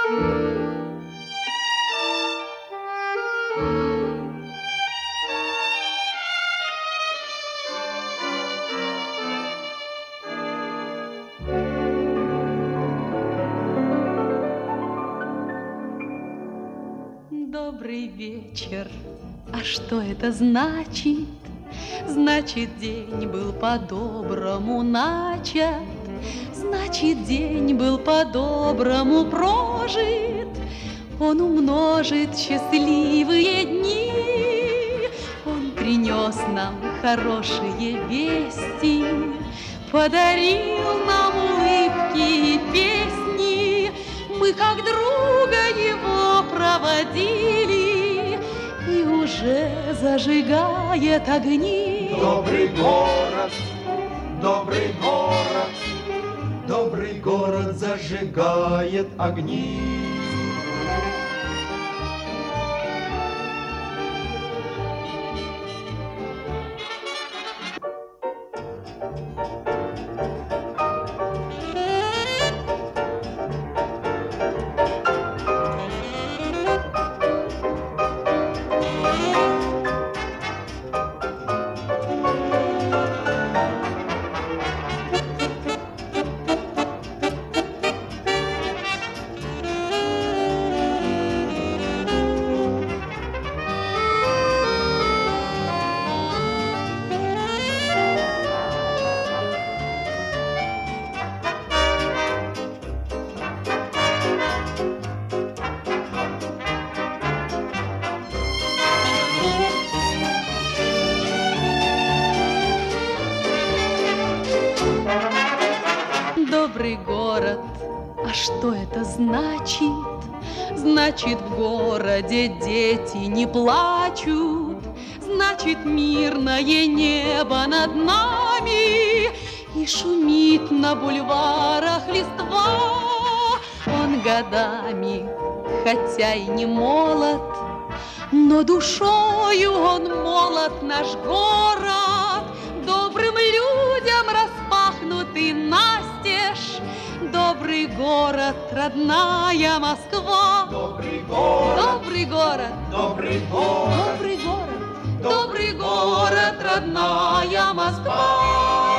Добрый вечер. А что это значит? Значит, день был по-доброму начат, значит, день был по-доброму прожит. Он умножит счастливые дни, он принес нам хорошие вести, подарил нам улыбки и песни. Мы как друга его проводили, и уже зажигает огни. Добрый город, добрый город, добрый город зажигает огни. Добрый город, а что это значит? Значит, в городе дети не плачут, значит, мирное небо над нами, и шумит на бульварах листва. Он годами, хотя и не молод, но душою он молод, наш город. Добрым людям распахнутый настежь, добрый город, родная Москва. Добрый город, добрый город, добрый город, добрый город, добрый город, родная Москва.